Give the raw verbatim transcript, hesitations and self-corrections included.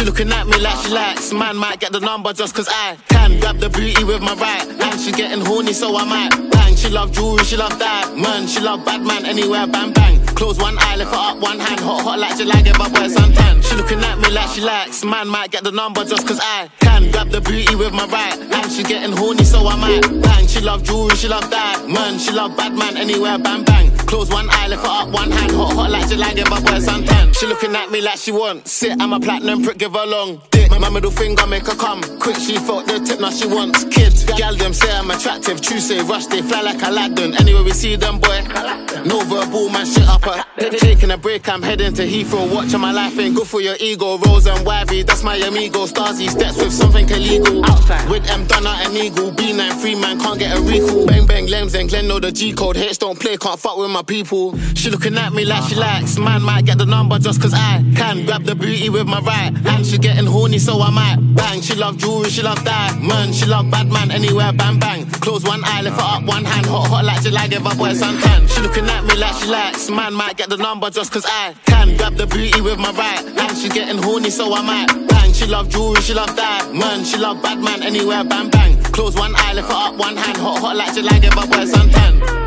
looking at me like she likes. Man might get the number just cause I can grab the booty with my right. And she getting horny so I might bang. She love jewelry, she love diamond. She love bad man anywhere, bang bang. Close one eye, lift her up one hand. Hot hot like July, give my boy suntan. She looking at me like she likes. Man might get the number just cause I can grab the booty with my right. And she getting horny so I might bang. She love jewelry, she love diamond. She love bad man anywhere, bang bang. Close one eye, lift her up one hand. Hot hot like July, give my boy suntan. She looking at me like she wants sit. I'm a platinum prick, give her long dick. My middle finger make her come quick. She felt the tip, now she wants kids. Gal them say I'm attractive. True say rush, they fly like Aladdin. Anyway we see them boy, no verbal man shit up her. Taking a break, I'm heading to Heathrow. Watching my life ain't good for your ego. Rose and Wivey, that's my amigo. Starsy steps with something illegal. Outside. With M Dunner and Eagle. B nine three man can't get a recall. Bang bang Lems and Glenn know the G code. Hits don't play, can't fuck with my people. She looking at me like she likes. Man might get the number just cause I can grab the booty with my right. And she getting horny so I might bang. She love jewelry, she love diamond. She love bad man anywhere, bang bang. Close one eye, lift her up one hand. Hot hot like July, give her boy suntan. She looking at me like she likes. Man might get the number just cause I can grab the booty with my right. And she getting horny so I might bang. She love jewelry, she love diamond. She love bad man anywhere, bang bang. Close one eye, lift her up one hand. Hot hot like July, give her boy suntan.